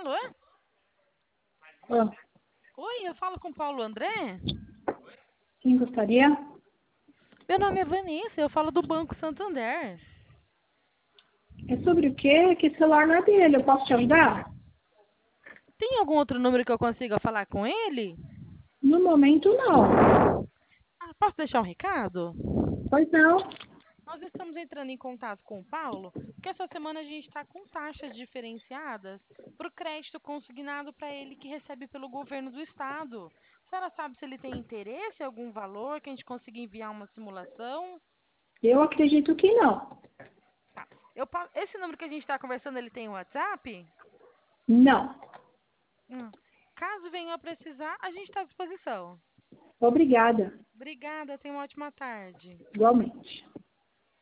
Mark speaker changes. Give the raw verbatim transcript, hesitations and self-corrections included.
Speaker 1: Alô?
Speaker 2: Ah,
Speaker 1: Oi, eu falo com o Paulo André?
Speaker 2: quem gostaria?
Speaker 1: Meu nome é Vanessa, eu falo do Banco Santander.
Speaker 2: É sobre o quê? Que celular não é dele, eu posso te ajudar?
Speaker 1: Tem algum outro número que eu consiga falar com ele?
Speaker 2: No momento, não.
Speaker 1: Ah, posso deixar um recado?
Speaker 2: Pois não.
Speaker 1: Nós estamos entrando em contato com o Paulo, porque essa semana a gente está com taxas diferenciadas para o crédito consignado para ele que recebe pelo governo do estado. A senhora sabe se ele tem interesse em algum valor, que a gente consiga enviar uma simulação?
Speaker 2: Eu acredito que não.
Speaker 1: Tá. Eu, pa- esse número que a gente está conversando, ele tem WhatsApp?
Speaker 2: Não.
Speaker 1: Hum. Caso venha a precisar, a gente está à disposição.
Speaker 2: Obrigada.
Speaker 1: Obrigada, tenha uma ótima tarde.
Speaker 2: Igualmente.